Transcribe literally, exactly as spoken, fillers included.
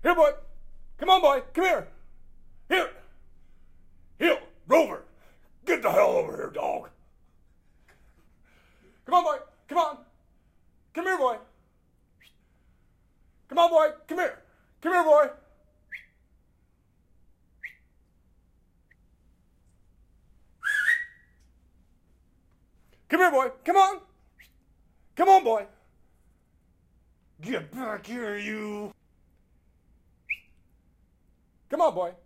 Here, boy. Come on, boy. Come here. Here. Here. Rover. Get the hell over here, dog. Come on, boy. Come on. Come here, boy. Come on, boy. Come here. Come here, boy. Come here, boy. Come on. Come on, boy. Get back here, you. Come on, boy.